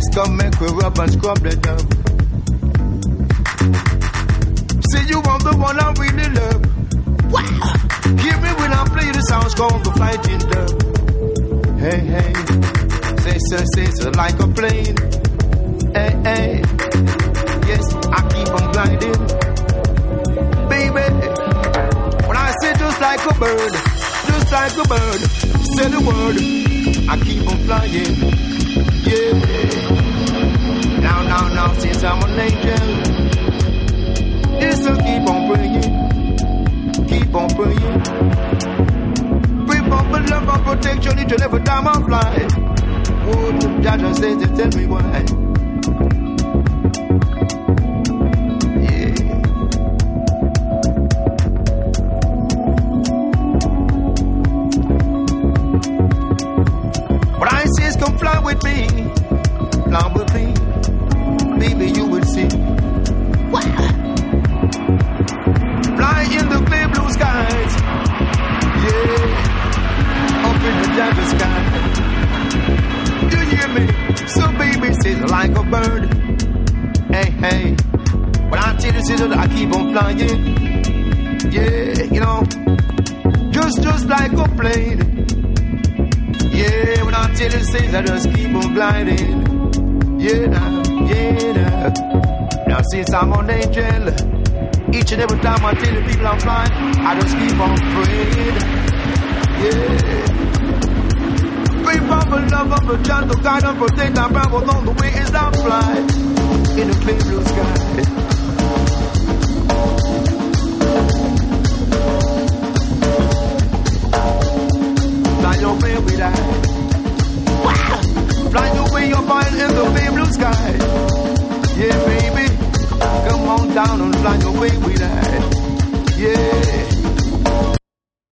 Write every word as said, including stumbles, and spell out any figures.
Yes, come make we rub and scrub the dub. Say you want the one I really love. Wow. Hear me when I play the sounds called the flighting dub. Hey, hey. Say, say, say, say, like a plane. Hey, hey. Yes, I keep on gliding. Baby. When I say just like a bird, just like a bird, say the word, I keep on flying. Yeah. Now, now, now, since I'm an angel, just to keep on praying, keep on praying. Pray for my love and protection each and every time I fly. Oh, the judge says to tell me why. Come fly with me, fly with me, baby, you will see. Wow. Fly in the clear blue skies, yeah, up in the jungle sky. Do you hear me? So baby, says like a bird. Hey, hey, when I tell you, sister, I keep on flying. Yeah, you know, just, just like a plane. Yeah, when I tell you things, I just keep on gliding. Yeah, now, yeah, now. Now, since I'm an angel, each and every time I tell the people I'm flying, I just keep on praying. Yeah. Pray for the love of a child to guide and protect and travel on the way as I fly in the clear blue sky. Fly your way we die. Wow. Fly your way up high in the big blue sky. Yeah, baby. Come on down and fly your way we die.